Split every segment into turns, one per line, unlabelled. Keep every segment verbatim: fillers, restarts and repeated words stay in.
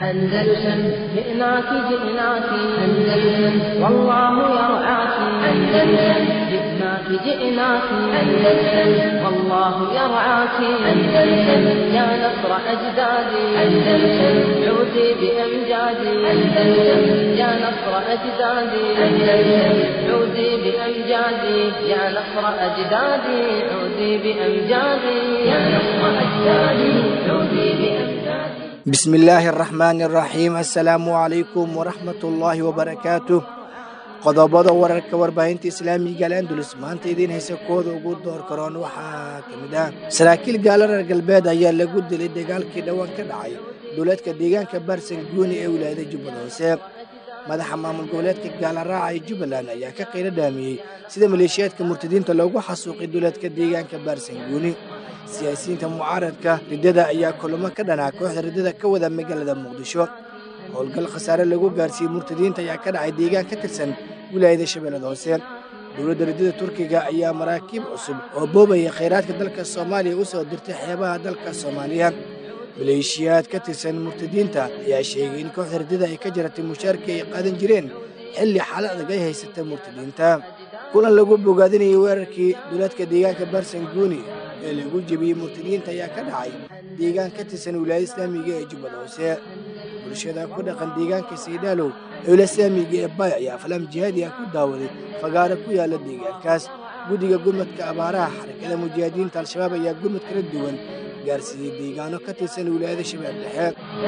أندلسن جئناك جئناك أندلسن والله يرعاك أندلسن جئناك جئناك أندلسن والله يرعاك أندلسن يا نصر أجدادي أندلسن عودي بأمجادي أندلسن يا نصر أجدادي أندلسن عودي بأمجادي يا نصر أجدادي عودي بأمجادي يا نصر أجدادي عودي بأمجادي
بسم الله الرحمن الرحيم السلام عليكم ورحمة الله وبركاته qodobada wararka warbaahinta islaamiga ee Andalus maanta idin haysa kooda ugu door karoon waxa kamid ah saraakiil gaalada galbeed ayaa lagu dilay dagaalkii dhawaan ka dhacay dowladka deegaanka Baarsanguuni ee wilaayada Jubbooland madaxa maamul goboleedka Gaalaraacay Jubbaland ayaa ka qeyb qaadamay sida maleeshiyaadka murtadiinta loogu xasuuqay dowladka deegaanka Baarsanguuni siyaasiyiinta mucaaradka ridada ayaa kulamo ka dhanaa kooxda ridada ka wada magaalada Muqdisho howlgal khasaare lagu gaarsiiyay murtadiinta ayaa ka dhacay deegaan ka tirsan wilaayada Shabeellaha Hoose dowladda ridada Turkiga ayaa maraakiib cusub oo boobaya kheyraadka dalka Soomaaliya u soo dirtay xeebaha dalka Soomaaliya maleeshiyaad ka tirsan murtadiinta ayaa sheegay in kooxda ridada ay ka jaratay mushaarka ay qaadan jireen xilli xaalad adag ay haysatay murtadiinta kulan lagu bogaadinayay weerarkii dowladka deegaanka Baarsanguuni ee lagu jabiyay murtadiinta ayaa ka dhacay deegaan ka tirsan wilaayada Islaamiga ee Jubbooland Hoose bulshada ku dhaqan deegaanka Saydaalow ee wilaayada Islaamiga ee Bay ayaa falam jihaadi ah ku daawaday fagaara ku yaala deegaankaas gudiga gurmadka abaaraha xarakada mujaahidiinta al-shabaab ayaa gurmad kala duwan gaarsiiyay deegaano ka tirsan wilaayada Shabeellaha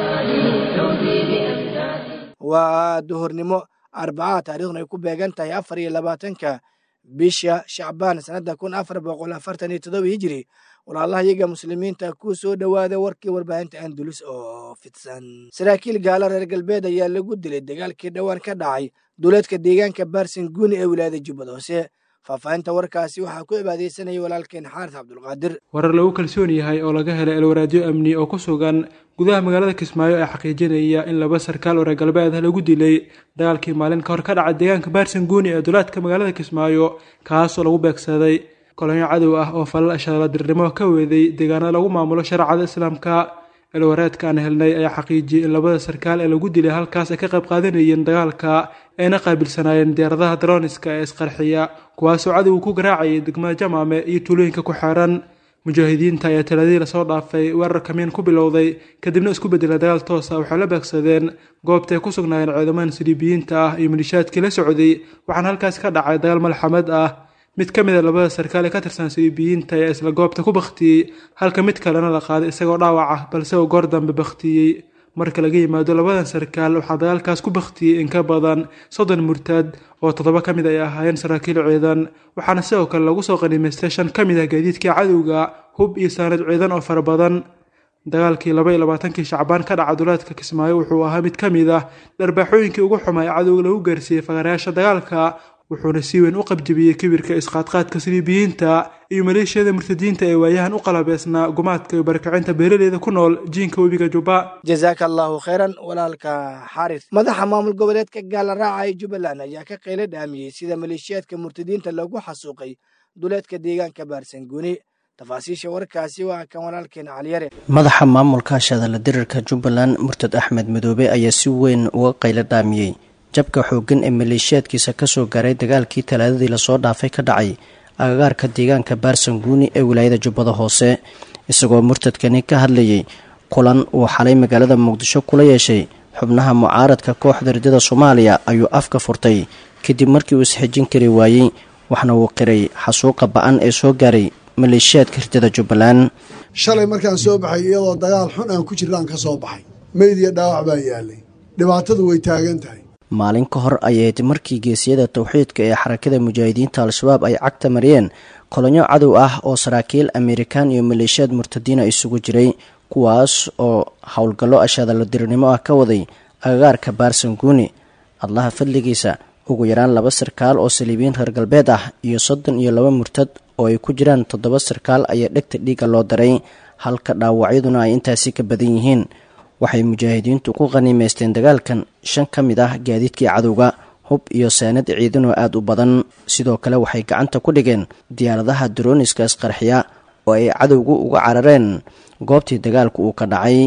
waa duhurnimo Arbacada taariikhna ay ku beegan tahay afar iyo labaatanka bisha Shacbaan sanada kun afar boqol afartan iyo toddoba hijri walaalahayaga muslimiinta ku soo dhawaada warkii warbaahinta Andalus oo fidsan saraakiil gaala reer galbeed ayaa lagu dilay dagaalkii dhawaan ka dhacay dowladka deegaanka Baarsanguuni ee wilaayada Jubbooland Hoose faafahinta warkaasi waxaa ku ibaadeysanay walaalkeen Xaaris Cabdulqaadir
warar lagu kalsoon yahay oo laga helay elwaraadiyo amni oo ku sugan gudaha magaalada Kismaayo ee xaqiijinaya in laba sarkaal oo reer galbeed ah lagu dilay dagaalkii maalin ka hor ka dhacay deegaanka Baarsanguuni ee dowladka magaalada Kismaayo kaas oo lagu beegsaday kolonyo cadow ah oo falal ashara dirnimo ka weeday deegaanada lagu maamulo sharciyada islaamka elwaraadka aan helnay ayaa xaqiijiyay in labada sarkaal ee lagu dilay halkaas ay ka qayb qaadanayeen dagaalka ayna qaabilsanaayeen diyaaradaha droniska ee isqarxiya kuwaas oo cadow ku garaacay degmada Jamaame iyo tuulooyinka ku xeeran mujaahidiinta ayaa taladii la soo dhaafay weerar kamiin ku bilowday kadibna isku bedelay dagaal toos ah waxay la beegsadeen goobta ay ku sugnaayeen ciidamada Siribiyiinta ah iyo malishaadkii la socday waxaana halkaas ka dhacay dagaal malxamad ah mid ka mid ah labada sarkaal ee ka tirsan Siribiyiinta ayaa isla goobta ku baktiyay halka mid kalena la qaaday isagoo dhaawac ah balse uu goor dambe baktiyay marka laga yimaado labadan sarkaal waxaa dagaalkaas ku baktiyay in ka badan soddon murtad oo toddoba ka mid ay ahaayeen saraakiil ciidan waxaana sidoo kale lagu soo qaniimaystay shan ka mid ah gaadiidkii cadowga hub iyo saanad ciidan oo fara badan dagaalkii laba iyo labaatankii Shacbaan ka dhacay dowladka Kismaayo wuxuu ahaa mid ka mid ah dharbaaxooyinkii ugu xumaa ee cadowga lagu gaarsiiyay fagarayaasha dagaalka wuxuuna si weyn u qabjabiyay kibirka isqaadqaadka Siribiyiinta iyo maleeshiyada murtadiinta ee waayahan u qalabeysnaa gumaadka iyo barakacinta beeraleyda ku nool jiinka webiga Jubba
jazakallahu khairan walaalka Xaaris madaxa maamul goboleedka Gaalaraacay Jubbaland ayaa ka qeyb qaadamay sida maleeshiyaadka murtadiinta lagu xasuuqay dowladka deegaanka Baarsanguuni tafaasiisha warkaasi waa kan walaalkeen Caliyare
madaxa maamulka shadala dirirka Jubbaland Murtad Axmed Madoobe ayaa si weyn uga qeyb qaadamay jabka xooggan ee maleeshiyaadkiisa ka soo gaaray dagaalkii talaadadii la soo dhaafay ka dhacay agagaarka deegaanka Baarsanguuni ee wilaayada Jubbooland Hoose isagoo murtadkani ka hadlayay kulan uu xalay magaalada Muqdisho kula yeeshay xubnaha mucaaradka kooxda ridada Soomaaliya ayuu afka furtay kadib markii uu isxijin kari waayay waxna uu qiray xasuuqa ba'an ee soo gaaray maleeshiyaadka ridada Jubbaland
shalay markaan soo baxay iyadoo dagaal xun aan ku jirnaan ka soo baxay meediya dhaawac baa yaalay dhibaatadu way taagan tahay
maalin ka hor ayayd markii geesiyada tawxiidka ee xarakada mujaahidiinta al-shabaab ay cagta mariyeen kolonyo cadow ah oo saraakiil Amerikaan iyo maleeshiyaad murtadiina isugu jiray kuwaas oo howlgallo ashadala dirnimo ah ka waday agagaarka Baarsanguuni Allah fadligiisa ugu yaraan laba sarkaal oo Saliibiin reer galbeed ah iyo soddon iyo laba murtad oo ay ku jiraan toddoba sarkaal ayaa dhegta dhiiga loo daray halka dhaawacyaduna ay intaasi ka badan yihiin waxay mujaahidiintu ku qaniimaysteen dagaalkan shan ka mid ah gaadiidkii cadowga hub iyo saanad ciidan oo aad u badan sidoo kale waxay gacanta ku dhigeen diyaaradaha droniska isqarxiya oo ay cadowgu uga carareen goobtii dagaalku uu ka dhacay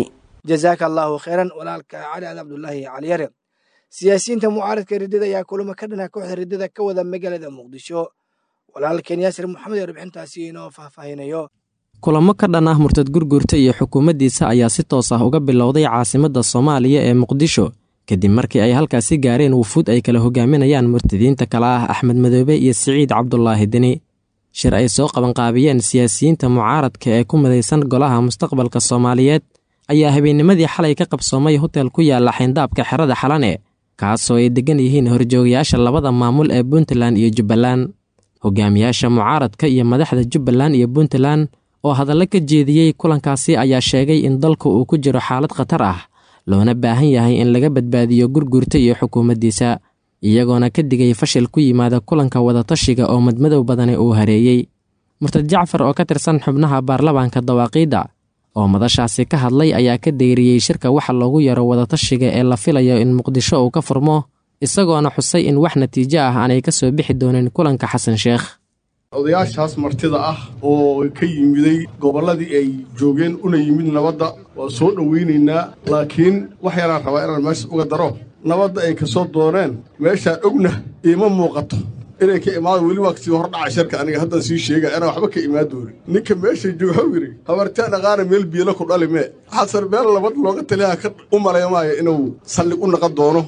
jazaaka allahu khayran walaalka cali ad cabdullaahi caliyare siyaasiyiinta mucaaradka riddada ayaa kulamo ka dhana kooxda riddada ka wada magaalada muqdisho walaalkeen yaasir maxamed ee rubxintaasi inoo faahfaahinayo
kulamo ka dhan ah murtad gurgurta iyo xukuumaddiisa ayaa si toos ah uga bilowday caasimadda soomaaliya ee muqdisho kadib markii ay halkaasi gaareen wufuud ay kala hogaaminayaan murtadiinta kale ah axmed madoobe iyo siciid cabdulaahi deni shir ay soo qabanqaabiyeen siyaasiyiinta mucaaradka ee ku midaysan golaha mustaqbalka soomaaliyeed ayaa habeennimadii xalay ka qabsoomay hotel ku yaalla xayndaabka xerada xalane kaasoo ay deggan yihiin horjoogayaasha labada maamul ee puntland iyo jubbaland hogaamiyaasha mucaaradka iyo madaxda jubbaland iyo puntland oo hadallo ka jeediyey kulankaasi ayaa sheegay in dalku uu ku jiro xaalad khatar ah loona baahan yahay in laga badbaadiyo gurgurta iyo xukuumaddiisa iyagoona ka digay fashil ku yimaada kulanka wadatashiga oo madmadow badani uu hareeyey murtad jacfar oo ka tirsan xubnaha baarlamaanka dawaaqiidda oo madashaasi ka hadlay ayaa ka dayriyey shirka waxa loogu yaro wadatashiga ee la filayo in muqdisho uu ka furmo isagoona xusay in wax natiijo ah aanay ka soo bixi doonin kulanka xasan sheekh
odayaashaas martida ah oo ka yimiday gobolladii ay joogeen una yimid nabadda waa soo dhowaynaynaa laakiin wax yaraan rabaa inaan meesha uga daro nabadda ay ka soo dooneen meeshaan ogna iima muuqato inay ka imaado weli waa kasii hor dhacay sharka aniga haddaan sii sheega inaan waxba ka imaan doonin ninka meesha jooga waxuu yidhi habartaa dhaqaana meel biyala ku dhali mee xasan meel nabad looga taliyaha ka u maleemaayo inuu saldhig u naqon doono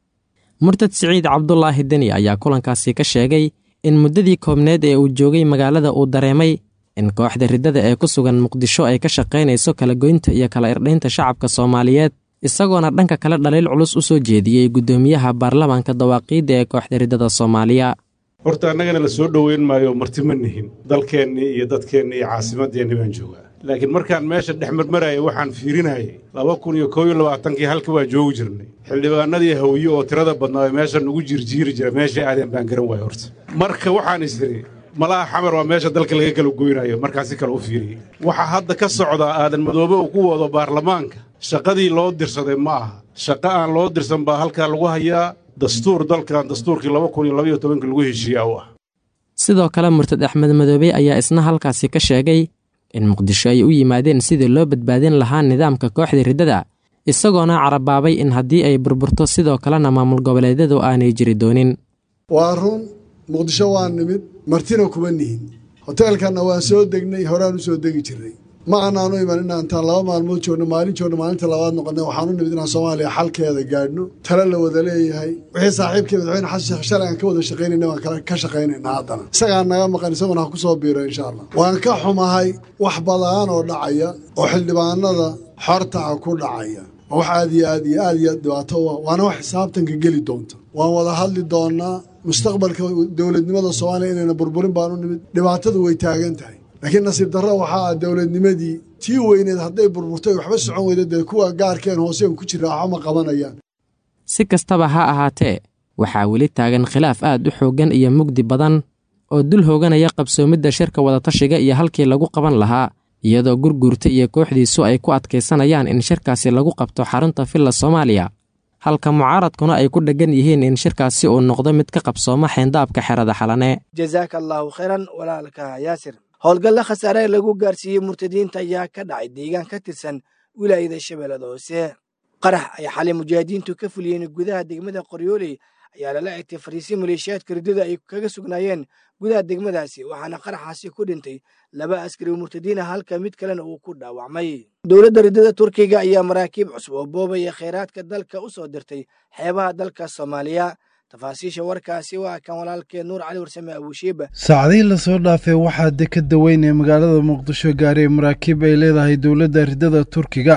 murtad siciid cabdulaahi deni ayaa kulankaasi ka sheegay in muddadii koobneed ee uu joogay magaalada uu dareemay in kooxda riddada ee ku sugan muqdisho ay ka shaqaynayso kala goynta iyo kala irdhaynta shacabka soomaaliyeed isagoona dhanka kale dhaliil culus u soo jeediyey guddoomiyaha baarlamaanka dawaaqiidda ee kooxda riddada soomaaliya
horta annagana la soo dhoweyn maayo marti ma nihin dalkeennii iyo dadkeennii iyo caasimaddeenni baan joogaa laakiin markaan meesha dhex marmarayay waxaan fiirinayay laba kun iyo koob iyo labaatankii halka waa joogi jirnay xildhibaanadii hawiye oo tirada badnaa meesha nugu jirjiiri jira meeshay aadeen baan garan waaya horta marka waxaan isiri malaha xamar waa meesha dalka laga kala goynayo markaasi kale u fiiriyey waxaa hadda ka socdaa aadan madoobe uu ku wado baarlamaanka shaqadii loo dirsaday ma aha shaqo aan loo dirsan baa halkaa lagu hayaa dastuur dalkan dastuurkii laba kun iyo labaiyo tobankii lagu heshiiyaa u ah
sidoo kale murtad axmed madoobe ayaa isna halkaasi ka sheegay in muqdisho ay u yimaadeen sidii loo badbaadin lahaa nidaamka kooxda riddada isagoona carabaabay in haddii ay burburto sidoo kalena maamul goboleedyadu aanay jiri doonin
waa run muqdisho waa nimid martina kuma nihin hoteelkanna waan soo degnay horaan u soo degi jirnay ma anaanu iman inaan intaan laba maalmood joogno maalin joogno maalinta labaad noqonnay waxaan u nimid inaan soomaaliya xalkeeda gaadhno tale la wada leeyahay wixii saaxiibkii madaxweyne xasan sheekh shalay aan ka wada shaqaynayna waan kala ka shaqaynaynaa haddana isagaan naga maqan isaguna ha ku soo biiro insha allah waan ka xumahay wax badaan oo dhacaya oo xildhibaanada xorta ah ku dhacaya wax aad iyo aad iyo aad iyo dhibaato u ah waana wax xisaabtanka geli doonta waan wada hadli doonaa mustaqbalka dowladnimada soomaaliya inayna burburin baan u nimid dhibaatadu way taagan tahay laakiin nasiib darro waxaa dowladnimadii tii weyneed hadday burburtay waxba socon weyda dee kuwa gaarkeen hooseen ku jira waxba ma qabanayaan
si kastaba ha ahaatee waxaa weli taagan khilaaf aad u xooggan iyo mugdi badan oo dul hooganaya qabsoomidda shirka wadatashiga iyo halkii lagu qaban lahaa iyadoo gurgurta iyo kooxdiisu ay ku adkaysanayaan in shirkaasi lagu qabto xarunta villa soomaaliya halka mucaaradkuna ay ku dheggan yihiin in shirkaasi uu noqdo mid ka qabsooma xayndaabka xerada xalane
jazaaka allaahu khayran walaalka yaasir howlgalla khasaare lagu gaarsiiyey murtadiinta ayaa ka dhacay deegaan ka tirsan wilaayada shabeellada hoose qarax ay xalay mujaahidiintu ka fuliyeen gudaha degmada qoryooley ayaa lala egtay fariisii maleeshiyaadka riddada ay kaga sugnaayeen gudaha degmadaasi waxaana qaraxaasi ku dhintay laba askari murtadiina halka mid kalena uu ku dhaawacmay dowladda riddada turkiga ayaa maraakiib cusub oo boobaya kheyraadka dalka u soo dirtay xeebaha dalka soomaaliya tafaasiisha warkaasi waa kan walaalkee nuur cali warsame abuushiiba
saacadihii lasoo dhaafay waxaa dekada weyn ee magaalada muqdisho gaaray maraakiib ay leedahay dowladda riddada turkiga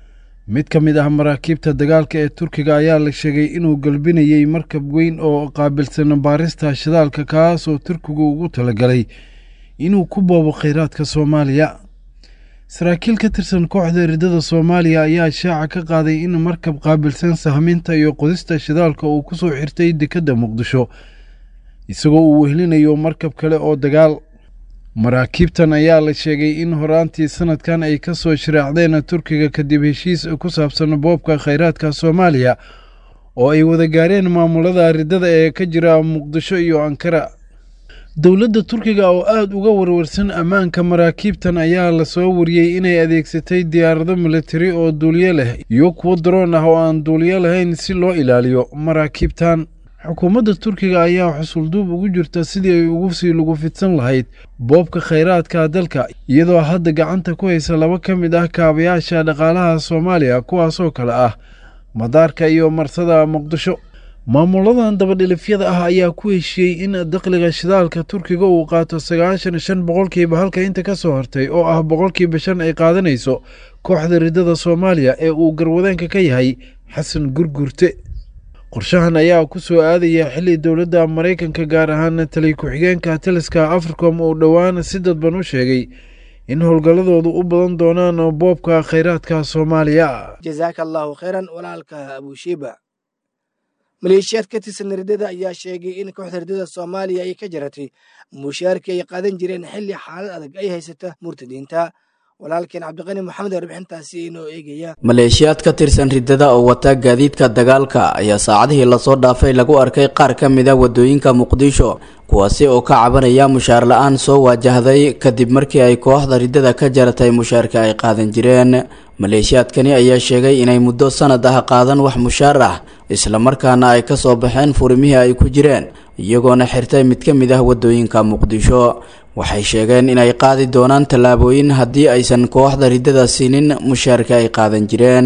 mid ka mid ah maraakiibta dagaalka ee turkiga ayaa la sheegay inuu galbinayey markab weyn oo qaabilsan baarista shidaalka kaas oo turkigu ugu talagalay inuu ku boobo kheyraadka soomaaliya saraakiil ka tirsan kooxda riddada soomaaliya ayaa shaaca ka qaaday in markab qaabilsan sahminta iyo qodista shidaalka uu ku soo xirtay dekadda muqdisho isagoo uu wehlinayo markab kale oo dagaal maraakiibtan ayaa la sheegay in horaantii sanadkan ay ka soo shiraacdeen turkiga kadib heshiis ku saabsan boobka kheyraadka soomaaliya oo ay wada gaareen maamulada riddada ee ka jira muqdisho iyo ankara dowladda turkiga oo aada uga warwarsan ammaanka maraakiibtan ayaa lasoo wariyey inay adeegsatay diyaarado militari oo duuliyo leh iyo kuwo daroon ah oo aan duuliyo lahayn si loo ilaaliyo maraakiibtan xukuumadda turkiga ayaa xusulduub ugu jirta sidii ay ugu sii lagu fidsan lahayd boobka khayraadka dalka iyadoo hadda gacanta ku haysa laba ka mid ah kaabayaasha dhaqaalaha soomaaliya kuwaasoo kale ah madaarka iyo marsada muqdisho maamuladan dabadhilifyada ah ayaa ku heshiiyey in dakhliga shidaalka turkiga uu qaato sagaashan shan boqolkiiba halka inta ka soo hortay oo ah boqolkiiba shan ay qaadanayso kooxda riddada soomaaliya ee uu garwadeenka ka yahay xasan gurgurte qorshahan ayaa ku soo aadaya xilli dowladda maraykanka gaar ahaan taliya ku-xigeenka taliska africom uu dhowaan si dadban u sheegay in howlgalladoodu u badan doonaan boobka khayraadka soomaaliya
jazaaka allahu khayran walaalka abushiiba maleeshiyaad ka tirsan riddada ayaa sheegay in kooxda riddada soomaaliya ay ka jaratay mushaarkii ay qaadan jireen xilli xaalad adag ay haysata murtadiinta walaalkeen cabdiqani maxamed ee warbixintaasi inoo eegaya
maleeshiyaad ka tirsan riddada oo wata gaadiidka dagaalka ayaa saacadihii lasoo dhaafay lagu arkay qaar ka mid a wadooyinka muqdisho kuwaasi oo ka cabanaya mushaar la-aan soo waajahday kadib markii ay kooxda riddada ka jaratay mushaarka ay qaadan jireen maleeshiyaadkani ayaa sheegay inay muddo sanad ah qaadan wax mushaar ah islamarkaana ay ka soo baxeen furimihii ay ku jireen iyagoona xirtay mid ka mid ah wadooyinka muqdisho waxay sheegeen inay qaadi doonaan tallaabooyin haddii aysan kooxda riddada siinin mushaarka ay qaadan jireen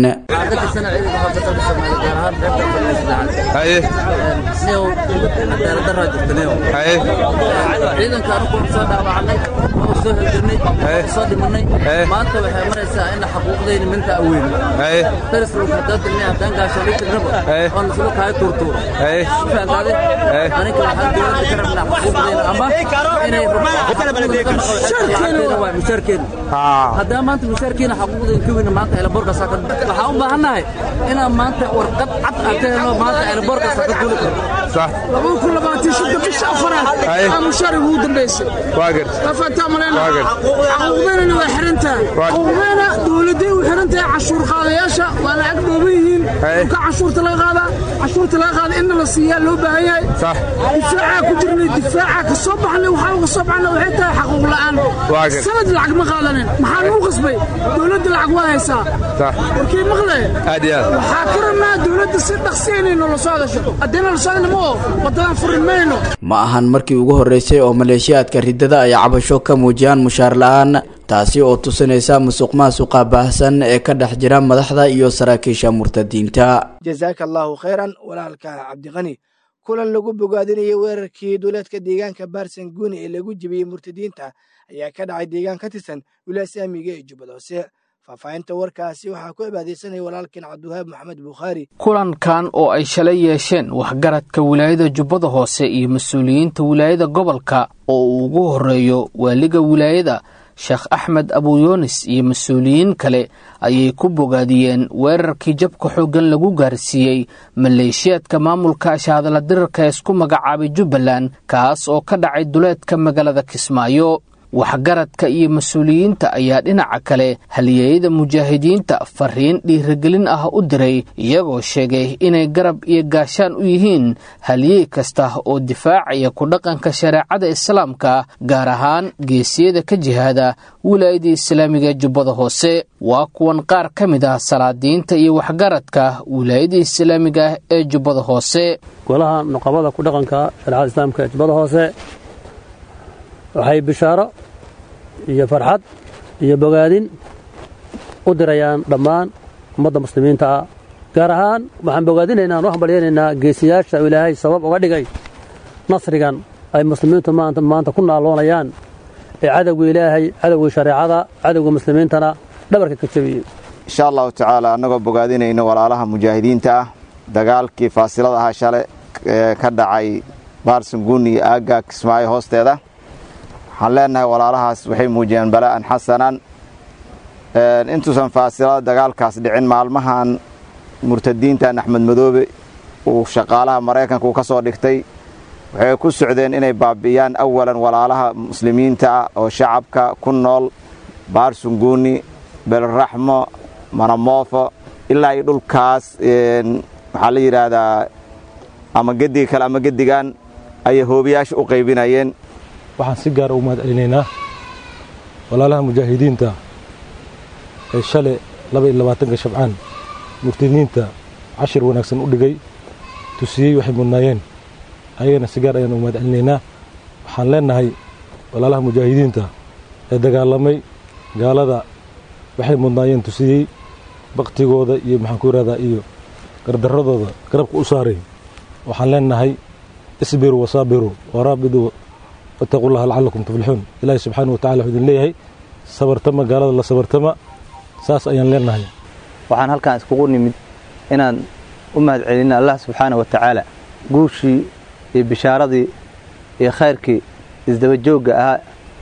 haddaba maanta mushaarkeena xaquuqdeen ka weyna maanta eelaboorka saaka waxaan u baahannahay inaan maanta warqad cad aan ka helno maanta eelaboorka saaka duuli karno صح لو كل ما تشد في الشافرات انا شاري هو دمبيسي واقر فانت عملنا عقوبنا وحرنتها عقوبنا دولتي وحرنتها عشور قادياشا وانا عقبوبيين وكعشور تلا قادا عشور تلا قادا ان لا سيا لو باهيay صح دفاعا كجرني دفاعا كصبحنا وحاول صبحنا وحتى حقوق الان سند العقب ما قادنين maxaa lagu qasbay dawladda lacag waa haysaa صح warkii maqlay aadiya waxa karana dawladda si dhaqsiinay nolol socdasho adina la socdana
ma ahan markii ugu horreysay oo maleeshiyaadka riddada ay cabasho ka muujiyaan mushaar la-aan taasi oo tusinaysa musuqmaasuqa baahsan ee ka dhex jira madaxda iyo saraakiisha murtadiinta
jazaaka allahu khayran walaalka cabdiqani kulan lagu bogaadinayay weerarkii duuleedka deegaanka baarsan guuni ee lagu jibiyey murtadiinta ayaa ka dhacay deegaan ka tirsan wilaayada amiga ee jubbada hoose faahfaahinta warkaasi waxaa ku cibaadaysanaya walaalkeen cabdiwahaab maxamed bukhaari
kulankan oo ay shalay yeesheen waxgaradka wilaayada jubbada hoose iyo mas-uuliyiinta wilaayada gobolka oo uu ugu horeeyo waaliga wilaayada sheekh axmed abuyoonis iyo mas-uuliyiin kale ayay ku bogaadiyeen weerarkii jabka xooggan lagu gaarsiiyey maleeshiyaadka maamulka shaadala dirarka ee isku magacaabay jubbaland kaas oo ka dhacay duleedka magaalada kismaayo waxgaradka iyo mas-uuliyiinta ayaa dhinaca kale halyeeyada mujaahidiinta fariin dhiirigelin ah u diray iyagoo sheegay inay garab iyo gaashaan u yihiin halyeey kasta oo difaacaya ku dhaqanka shareecada islaamka gaar ahaan geesiyada ka jihaada wilaayada islaamiga jubbada hoose waa kuwan qaar ka mid ah salaadiinta iyo waxgaradka wilaayada islaamiga ee jubbada hoose
golaha nuqabada ku dhaqanka shareecada islaamka ee jubbada hoose waxay bishaaro iyo farxad iyo bogaadin u dirayaan dhammaan ummadda muslimiinta ah gaar ahaan waxaan bogaadinaynaa aan u hambalyaynaynaa geesiyaasha ilaahay sabab uga dhigay nasrigan ay muslimiintu maanta maanta ku naaloonayaan ee cadowga ilaahay cadowga shareecada cadowga muslimiintana dhabarka ka jabiyey
insha allahu tacaala annagoo bogaadinayno walaalaha mujaahidiinta ah dagaalkii faasilada ahaa shale ee ka dhacay baarsanguuni iyo aagga kismaayo hoosteeda waxaan leenahay walaalahaas waxay muujiyeen bala'an xasanan intuusan faasilada dagaalkaas dhicin maalmahan murtadiintan axmed madoobe uu shaqaalaha maraykanka uu ka soo dhigtay waxay ku socdeen inay baabi'iyaan awalan walaalaha muslimiinta ah oo shacabka ku nool baarsanguuni belraxmo manamoofo ilaa iyo dhulkaas waxaa la yidhaahdaa ama gediga kale ama gedigan ayay hoobiyaasha u qaybinayeen
waxaan si gaara u mahad celinaynaa walaalaha mujaahidiinta ee shalay laba iyo labaatanka shabcaan murtadiinta cashir wanaagsan u dhigay tusiyey waxay mudnaayeen ayagana si gaar ayaan u mahad celinaynaa waxaan leenahay walaalaha mujaahidiinta ee dagaalamay gaalada waxay mudnaayeen tusiyey baktigooda iyo maxaan ku yidhahdaa iyo gardaradooda garabka u saaray waxaan leenahay isbiru wasaabiru waraabidu wattaqullaha lacallakum tuflixuun ilaahay subxaana wa tacala wuxuu idin leeyahay sabartama gaalada la sabartama saas ayaan leenahay
waxaan halkaan iskugu nimid inaan u mahad celinna allah subxaana wa tacaala guushii iyo bishaaradii iyo khayrkii isdaba joogga ahaa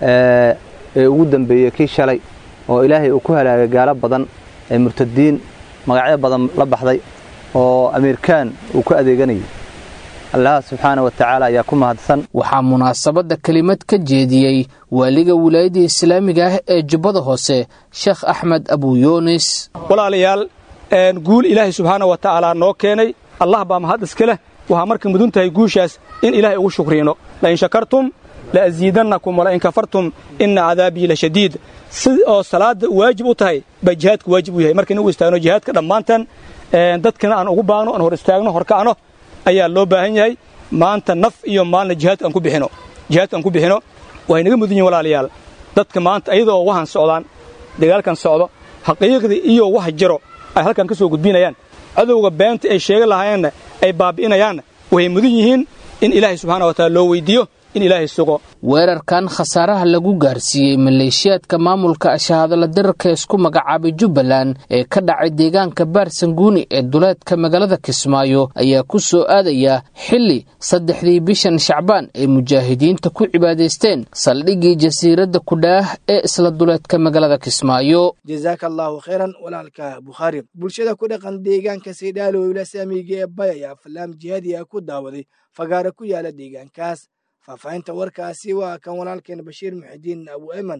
ee ugu dambeeyey kii shalay oo ilaahay uu ku halaagay gaalo badan ee murtadiin magacyo badan la baxday oo ameerikaan uu ku adeeganayay allah subxaana wa tacaala ayaa ku mahadsan
waxaa munaasabadda kelimad ka jeediyey waaliga wilaayadda islaamiga ah ee jubbada hoose sheekh axmed abuyoonis
walaalayaal guul ilaahay subxaana wa tacaala noo keenay allah baa mahad iska leh waxaa marka mudun tahay guushaas in ilaahay ugu shukriino lain shakartum la'ziidannakum walain kafartum inna cadaabii la shadiid si oo salaada waajib u tahay bay jihaadku waajib u yahay marka in u istaagno jihaadka dhammaantan dadkana aan ugu baano aan hor istaagno horkacno ayaa loo baahan yahay maanta naf iyo maalna jihaadka aan ku bixino jihaadka aan ku bixino way naga mudan yihiin walaalayaal dadka maanta iyadoo waxaan socdaan dagaalkan socdo xaqiiqdii iyo wax jiro ay halkan ka soo gudbinayaan cadowga beenta ay sheega lahaayeenna ay baabi'inayaan way mudan yihiin in ilaahay subxaana wa tacaala loo weydiiyo in ilaahay sugo
weerarkan khasaaraha lagu gaarsiiyey maleeshiyaadka maamulka shahaadala dirarka isku magacaabay Jubbaland ee ka dhacay deegaanka Baarsanguuni ee duleedka magaalada Kismaayo ayaa ku soo aadaya xilli saddexdii bishan Shacbaan ee mujaahidiinta ku cibaadaysteen saldhigii jasiiradda Kudhaah ee isla duleedka magaalada Kismaayo.
Jazakallahu khairan walaalka Bukhari. Bulshada ku dhaqan deegaanka Sidaalo ila saamiga ee Bayaya Falaam Jihaadi ku daawaday fagaara ku yaala deegaankaas. ففاينتا وركاسي وكان ولالكين بشير محدين أبو أيمن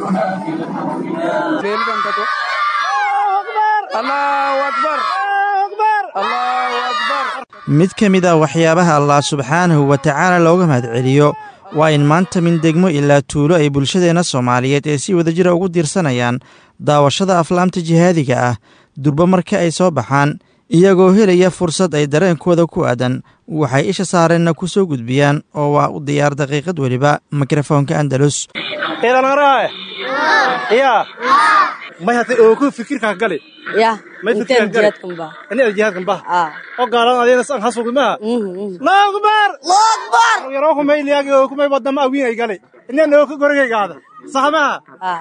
الله أكبر الله أكبر
mid ka mid ah waxyaabaha Allah subxaanahu wa ta'ala looga mahad celiyo waa in maanta min degmo ilaa tuulo ay bulshadeena Soomaaliyeed ee si wadajir ugu diirsanayaan daawashada aflaamta jihaadiga ah durba marka ay soo baxaan iyagoo helaya fursad ay dareenkooda ku aadan waxay isha saareenna ku soo gudbiyaan oo waa u diyaar daqiiqad waliba mikrofoonka Andalus
eedanaraay ya ma hada oo ku fikirka gali
ya
ma fikirka gali ani jihaadkan ba oo gaalan adeena san xasuuq ma la akbar la akbar yaroo kuma ilaaga oo kuma wadama awiin ay gali inna noo ka gorgaygaada saxma ah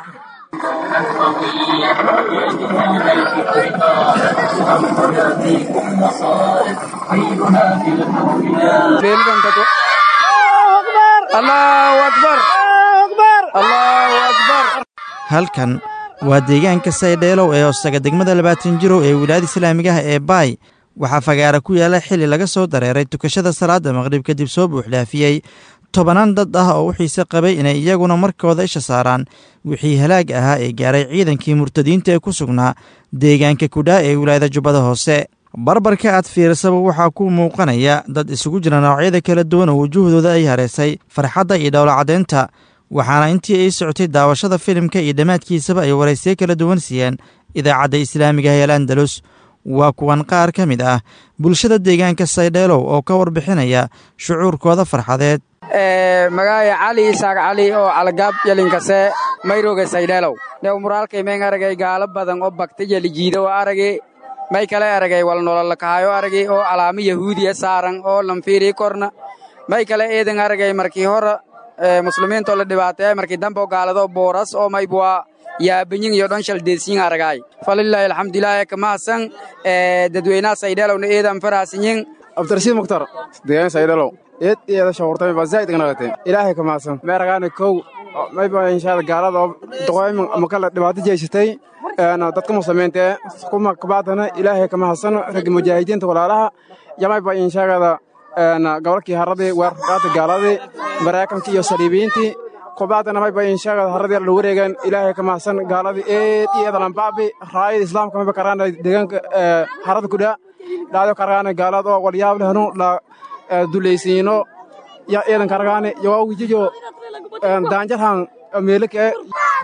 halkan waa deegaanka Saydheelow ee hoostaga degmada labaatan jiro ee wilaayada Islaamiga ah ee Baay waxaa fagaara ku yaala xilli laga soo dareeray tukashada salaada maqrib kadib soo buuxlaafiyay tobanaan dad ah oo u xiise qabay inay iyaguna markooda isha saaraan wixii halaag ahaa ee gaaray ciidankii murtadiinta ee ku sugnaa deegaanka Kudhaa ee wilaayada Jubbada Hoose. barbarka aad fiirsaba waxaa ku muuqanaya dad isugu jira noocyada kala duwan oo wujuhdooda ay hareysay farxadda iyo dhowla cadeynta waxaana intii ay socotay daawashada filimka iyo dhammaadkiisaba ay waraysiyo kala duwan siiyeen idaacadda islaamiga ee Andalus. waa kuwan qaar ka mid ah bulshada deegaanka Saydheelow oo ka warbixinaya shucuurkooda farxadeed.
magaya cali isaaq cali oo calagaab yalinkase mayrooga Saydheelow neew muraalkay meen aragay gaalo badan oo bagtay yalijiido aragay may kale aragay wal nolol ka hayo aragay oo calaami yahuudiya saaran oo lamfiiri korna may kale eedan aragay markii hore muslimiinta la dhibaatay markii dambe gaalado booras oo may bua ya binyin iyo dhan shal deesin aragay falillahi alhamdulillah kama san dadweynaha Saydheelow eedan faraasin
abtarsiin muqtar deegan Saydheelow eed eeda shawrtay ba zaid ganagtay ilaahay kama san meeragaana kow may baa insha Allah gaalada doqoym ama kala dhibaato jeesatay ana dadka muslimiinta kuma kabaadana ilaahay kama hasan rag mujaahidiinta walaalaha yamay baa insha Allah ana gobolkii haradii war qaata gaaladii mareykanka iyo saliibiintii kobaadana may baa insha Allah haradii la wareegan ilaahay kama hasan gaaladii eed eeda lambaabi raayid islaamka ma karaan deegaanka harada Kudhaa dhaado karaan gaalada walyaab lehno la duleysino ya eedan karagaane yawaawijiyo daanjarhan meelak ee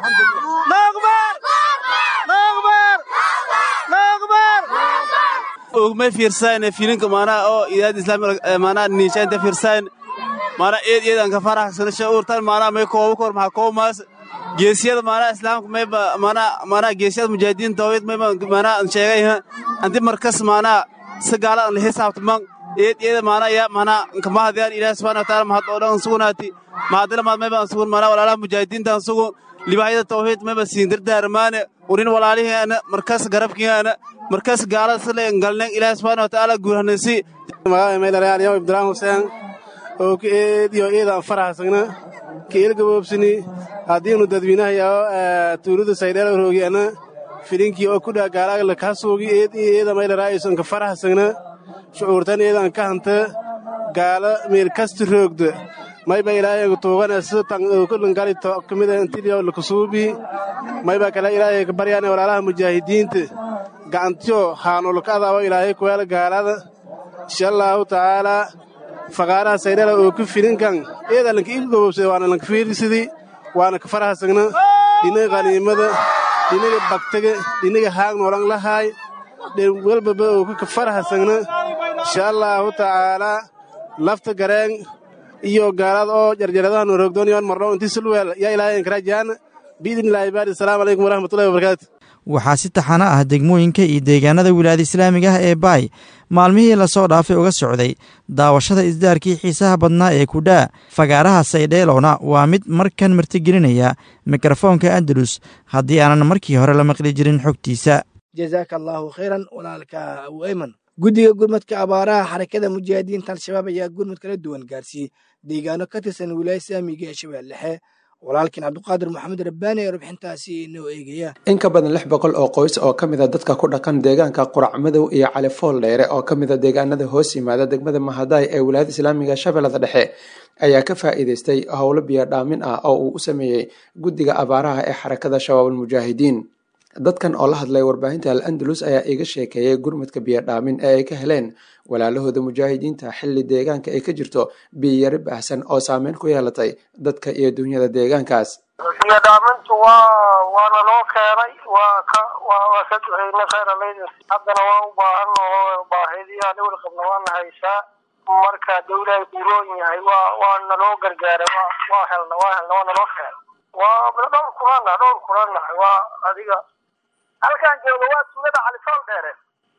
ogmay fiirsayn filinka maanaa oo idaad islaamiga maanaa niishaanta fiirsayn maanaa eed eedan ka faraxsan shuurtan maanaa may koobo kor maxaa koomaas geesiyada maanaa islaamka may maanaa maanaa geesiyada mujaahidiin tawhid may maanaa sheegay anti markas maanaa sagaala la xisaabtaman eed eeda maanaa ya maanaa kama hadiyaan ilaahay subhanahu wa ta'ala mahad oo dhan sugunaati maadala maad may baan sugun maanaa walaalaha mujaahidiinta sugun libaayada tawhid may baan siin dardaarmaane urin walaalihiina markas garabkiina markas gaalada sile galneen ilaahay subhanahu wa ta'ala guuhanaysi magaa may dhaliyaan yow ibdraam huseen oo ka eed iyo eedaan faraxsagna keel gaboobsini haddiinu dadweynaha yaa tuulada saydheela roogiyana filinkii oo ku dhaa gaalaga la kaa soogi eed iyo eeda may dhaliyaan ka faraxsagna shucuurtan eedaan ka hanta gaala meel kasta roogda mayba ilaahay tuugana sitan kullun gali to kamida intii la kusuubi mayba kala ilaahay ka baryana walaalaha mujaahidiinta gacantiyo haanul ka adaabo ilaahay ku weel gaalada insha Allah taala faqaara saydala oo ku filinkan eeda lanka igu gobobsay waana lanka fiirsidii waana ka faraxsagna dhinaca qaniimada dhinaca bagtaga dhinaca haag noolan lahaay dheer walba oo ku faraxsagna insha Allah taala lafta gareen iyo gaalada oo jarjaradaha roogdoonayaan marno intii sulweel yaa ilaahay inkarajaan biidnillaahi baari salaamu alaykum waraxmatullaahi wabarakaatu
waxaa si taxana ah degmooyinka iyo deegaanada wilaayada islaamiga ah ee baay maalmihii lasoo dhaafay uga socday daawashada isdaarkii xiisaha badnaa ee kudhaa fagaaraha saydheelowna waa mid markan martigelinaya mikrofoonka andalus haddii aanan markii hore la maqli jirin xogtiisa
jazaaka allaahu khayran walaalka abu ayman guddiga gurmadka abaaraha xarakada mujaahidiinta al-shabaab ayaa gurmud kala duwan gaarsiiyey deegaano ka tirsan wilaaya islaamiga ee shabeelle dhexe walaalkiin cabdiqaadir maxamed rabbaani ee rubxintaasi inoo eegaya
in ka badan lix boqol oo qoys oo ka mid a dadka ku dhaqan deegaanka qurac madow iyo califool dheere oo ka mid a deegaanada hoos yimaada degmada mahadaay ee wilaayada islaamiga shabeellada dhexe ayaa ka faa'iidaystay howlo biyo dhaamin ah oo uu u sameeyey guddiga abaaraha ee xarakada shabaabulmujaahidiin dadkan oo la hadlay warbaahinta al andalus ayaa iga sheekeeyay gurmadka biyo dhaamin ee ay ka heleen walaalahooda mujaahidiinta xilli deegaanka ay ka jirto biyiyari baahsan oo saameyn ku yeelatay dadka iyo dunyada deegaankaas
biyo dhaamintu waa waana loo keenay waa ka waa waa ka duhayna khayr alayhi haddana waa u baahan oo baahidii aan weli qabno waana haysaa marka dawladda buuroon yahay waa waana loo gargaaray waa waa helna waa helna waana loo keenay waa dhowr kurana dhowr kurana waa adiga halkan jooga waa tuulada califool dheere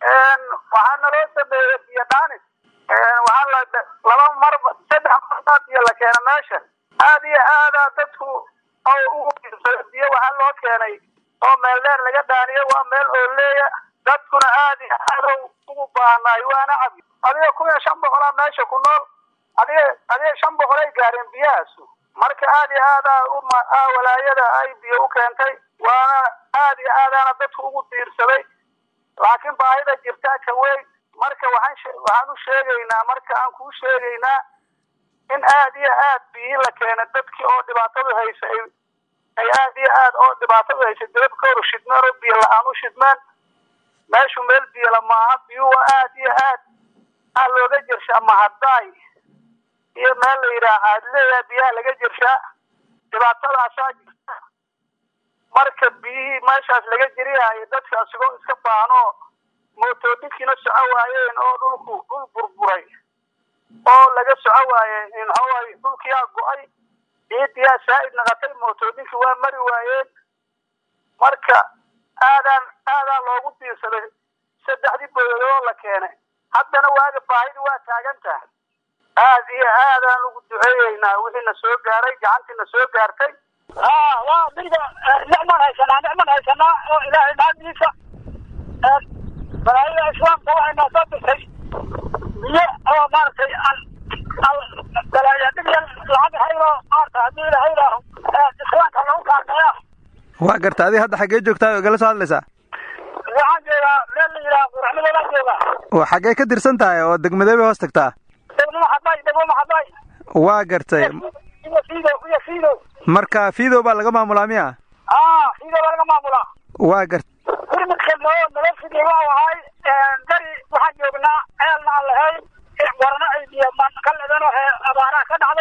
waxaa naloo sameeyey biyo dhaanis waxaa la laba mar saddex marbaad biyo la keena meesha aad iyo aadaa dadku oo ugu fiirsaday biyo waxaa loo keenay oo meel dheer laga dhaaniyo waa meel ooleeya dadkuna aad iyo aadow ugu baahnaay waana cabi adiga kun iyo shan boqolaa meesha ku nool adiga adiga shan boqolay gaareen biyahaasu marka aad iyo aadaa uma walaayada ay biyo u keentay waana aad iyo aadaana dadku ugu diirsaday laakiin baahida jirtaa ka weyn marka waxaan waxaan u sheegaynaa marka aan kuu sheegaynaa in aad iyo aad biyi la keena dadkii oo dhibaatadu haysa ay aad iyo aad oo dhibaatadu haysa dababkoodu shidmeen oo biyo la-aan u shidmeen meeshu meel biyo la maaha biyuhu aad iyo aad aa looga jirshaa mahadaay iyo meel la yidhaha caadleeya biyaha laga jirshaa dhibaatadaasaa jirta marka biyihii meeshaas laga jiriyaayo dadka asigoo iska baahanoo mootooyinkiina soco waayeen oo dhulku dhul burburay oo laga soco waayeen inhaway dhulkiyaa go-ay ciidiyaa saa'id naqatay mootooyinkii waa mari waayeen marka aadaan aadaa loogu diirsaday saddexdii boyadoo la keenay haddana waaga baahidi waa taagan tahay aad iyo aadaan ugu duceeyeynaa wixii na soo gaaray gacantii na soo gaartay ها ودرجة نعمل هيكنا نعمل هيكنا إلى ناديسا فهي إسلام طبعا ما صدق هي أو مارتي عن الدلايا دنيا العاب هيرو مارتا هذه هيرو إسلام كانوا كان يا
وقرت هذه هذا حاجة جوكتا جلس هذا لسه
وحاجة مل إلى ورحمة الله جوا
وحاجة كدر سنتها ودق مذهبي هستكتا
دقوا محباي دقوا محباي
وقرتي
يا فيدو يا فيدو
marka fiido baa laga maamulaa miya
ah fiido baa laga maamulaa
waa gart
gurmadka noo nabadgeliyo waa wahay dari waxaan joognaa ceelna aan lahayn warna iyo man kalladana abaaraha ka dhacday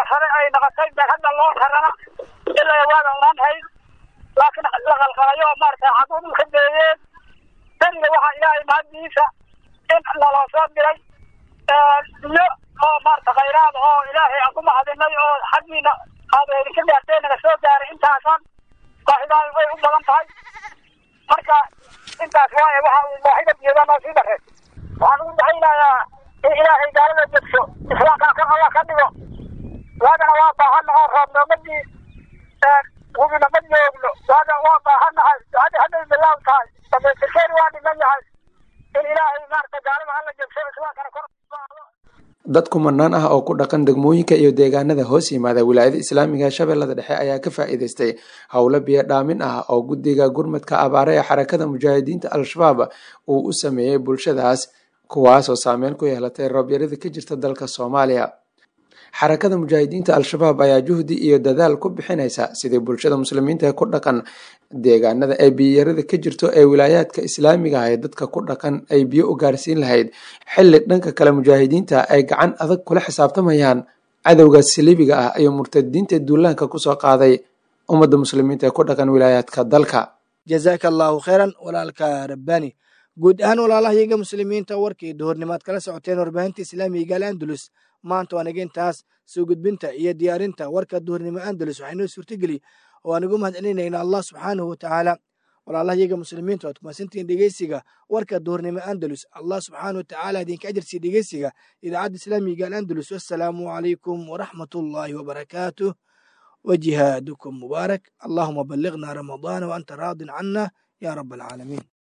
rare ay noqotay been hadda loo rarana ilaa waadan laan hayn laakiin la qalqalayo maaragtay xaquuqdu ka deeyeen daniga waxaa ilaahay mahaddiisa in naloo soo diray biyo oo maaragta khayraad oo ilaahay aan ku mahadinay oo xaggiina aada idinka gaartay naga soo gaaray intaasan baahidaadu way u badan tahay marka intaas waaye waxa uu baahida biyada noo sii dhaxay waxaan ugu ducaynayaa in ilaahay gaalada jegso islaamkaa kan allah ka dhigo waagana waa baahannahay roobnoomadii hubina ma joogno waaga waa baahannahay hadda hadday bilaaw tahay damaystirkeeni waa dhiman yahay in ilaahay maaragta gaalada hala jegso islaamkana kor
dad kumanaan ah oo ku dhaqan degmooyinka iyo deegaanada hoos yimaada wilaayada islaamiga ee shabeellada dhexe ayaa ka faa'iidaystay howlo biyo dhaamin ah oo guddiga gurmadka abaare ee xarakada mujaahidiinta al-shabaab uu u sameeyey bulshadaas kuwaasoo saameyn ku yeelatay roobyarada ka jirta dalka soomaaliya xarakada mujaahidiinta al-shabaab ayaa juhdi iyo dadaal ku bixinaysa sidii bulshada muslimiinta ee ku dhaqan deegaanada ay biyiyarada ka jirto ee wilaayaadka islaamiga ah ee dadka ku dhaqan ay biyo u gaarsiin lahayd xilli dhanka kale mujaahidiinta ay gacan adag kula xisaabtamayaan cadowga saliibiga ah iyo murtadiinta duulaanka kusoo qaaday ummadda muslimiinta ee ku dhaqan wilaayaadka dalka
jazaaka allahu khayran walaalka rabbaani guud ahaan walaalahayaga muslimiinta warkii duhurnimaad kala socoteen warbaahinta islaamiga al andalus maanta waa naga intaas soo gudbinta iyo diyaarinta warka duhurnimo andalus waxaa inoo suurtageli oo aan ugu mahadcelinayna allah subxaanahu watacaala walaalahayaga muslimiinta waad kumasantihiin dhegeysiga warka duhurnimo andalus allah subxaanahu watacaala idinka ajarsiiya dhegeysiga idaacadda islaamiga al andalus wassalaamu calaykum waraxmatullaahi wabarakaatuh wajihaadukum mubaarak allahuma balliqna ramadaana wa anta raadin cana ya rab alcaalamiin